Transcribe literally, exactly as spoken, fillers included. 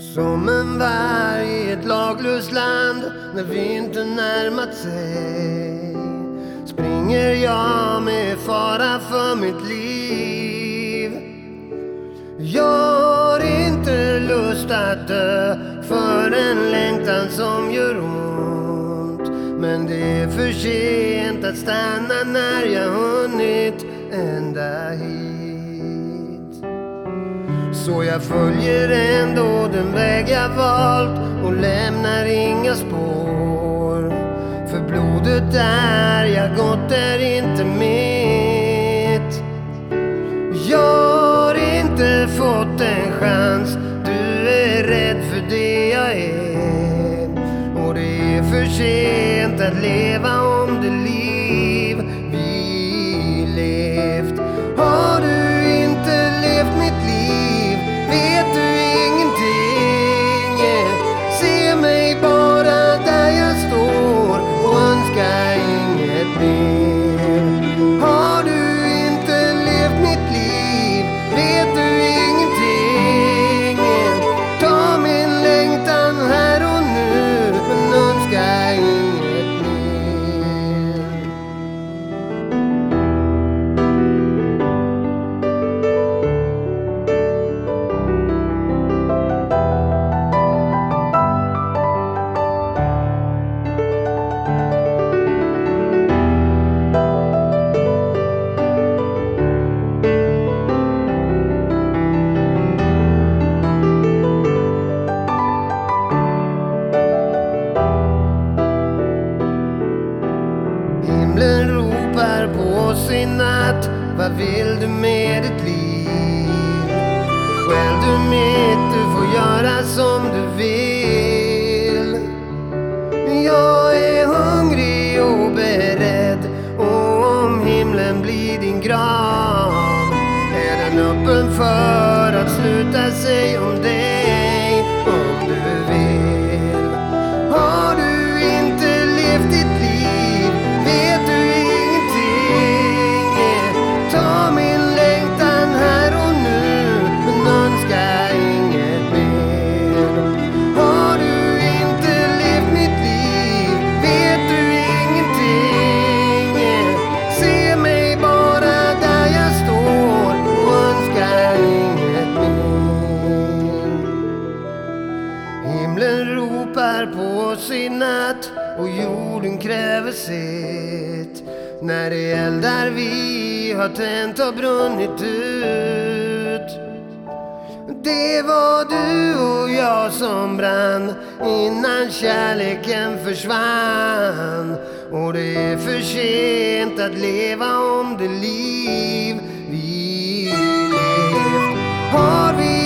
Som en varg i ett laglöst land när vintern närmat sig, springer jag med fara för mitt liv. Jag har inte lust att dö för en längtan som gör ont, men det är för sent att stanna när jag hunnit ända hit. Så jag följer ändå den väg jag valt och lämnar inga spår, för blodet där jag gått är inte mitt. Jag har inte fått en chans, du är rädd för det jag är, och det är för sent att leva om det liv vi levt. Har du inte levt mitt liv, vet du ingenting. Se mig bara där jag står och önska inget mer. Har du inte levt mitt liv, vet du ingenting. Ta min längtan här och nu, men önska inget mer. Himlen ropar på oss i natt, vad vill du med ditt liv? Själv du mitt, du får göra som du vill. Jag är hungrig och beredd, och om himlen blir din grav är den öppen för att sluta sig om dig om du vill. Har du inte levt ditt liv, vet du ingenting. Ta min längtan här och nu, men önska inget mer. Har du inte levt mitt liv, vet du ingenting. Se mig bara där jag står och önska inget mer. Himlen ropar på oss i natt och jorden kräver sitt, när det eldar vi har tänt har brunnit ut. Det var du och jag som brann innan kärleken försvann, och det är för sent att leva om det liv vi levt. Har vi